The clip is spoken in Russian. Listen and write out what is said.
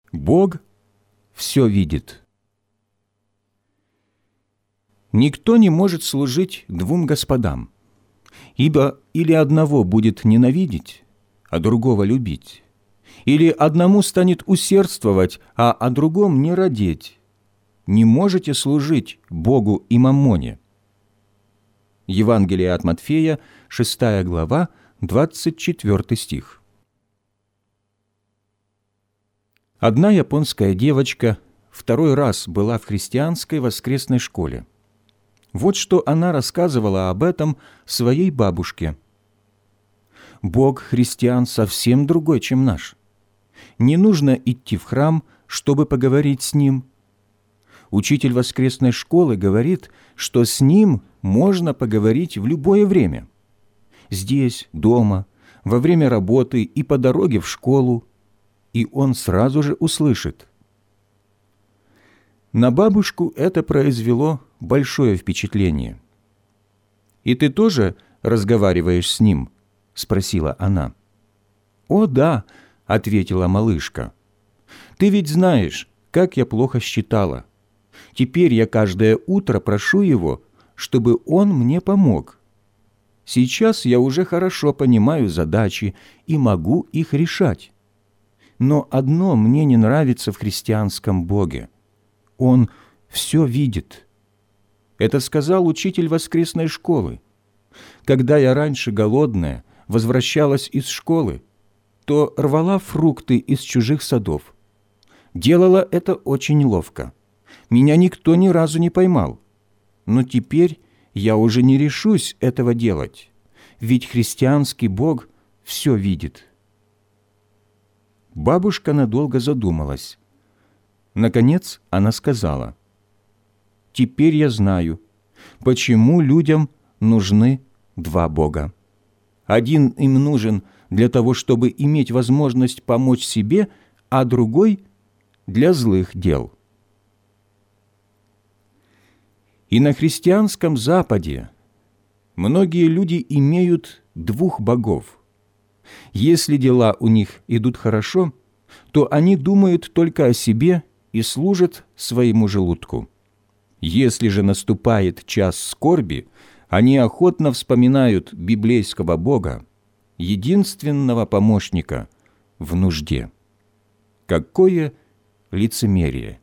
Бог все видит. Никто не может служить двум господам, ибо или одного будет ненавидеть, а другого любить, или одному станет усердствовать, а о другом не радеть. Не можете служить Богу и маммоне. Евангелие от Матфея, 6 глава, 24 стих. Одна японская девочка второй раз была в христианской воскресной школе. Вот что она рассказывала об этом своей бабушке. «Бог христиан совсем другой, чем наш. Не нужно идти в храм, чтобы поговорить с Ним. Учитель воскресной школы говорит, что с Ним можно поговорить в любое время. Здесь, дома, во время работы и по дороге в школу, и Он сразу же услышит». На бабушку это произвело большое впечатление. «И ты тоже разговариваешь с Ним?» – спросила она. «О, да», – ответила малышка. «Ты ведь знаешь, как я плохо считала. Теперь я каждое утро прошу Его, чтобы Он мне помог. Сейчас я уже хорошо понимаю задачи и могу их решать. Но одно мне не нравится в христианском Боге. Он все видит». Это сказал учитель воскресной школы. Когда я раньше голодная возвращалась из школы, то рвала фрукты из чужих садов. Делала это очень ловко. Меня никто ни разу не поймал. Но теперь я уже не решусь этого делать, ведь христианский Бог все видит. Бабушка надолго задумалась. Наконец она сказала: «Теперь я знаю, почему людям нужны два Бога. Один им нужен для того, чтобы иметь возможность помочь себе, а другой – для злых дел». И на христианском Западе многие люди имеют двух богов. Если дела у них идут хорошо, то они думают только о себе и служат своему желудку. Если же наступает час скорби, они охотно вспоминают библейского Бога, единственного помощника в нужде. Какое лицемерие!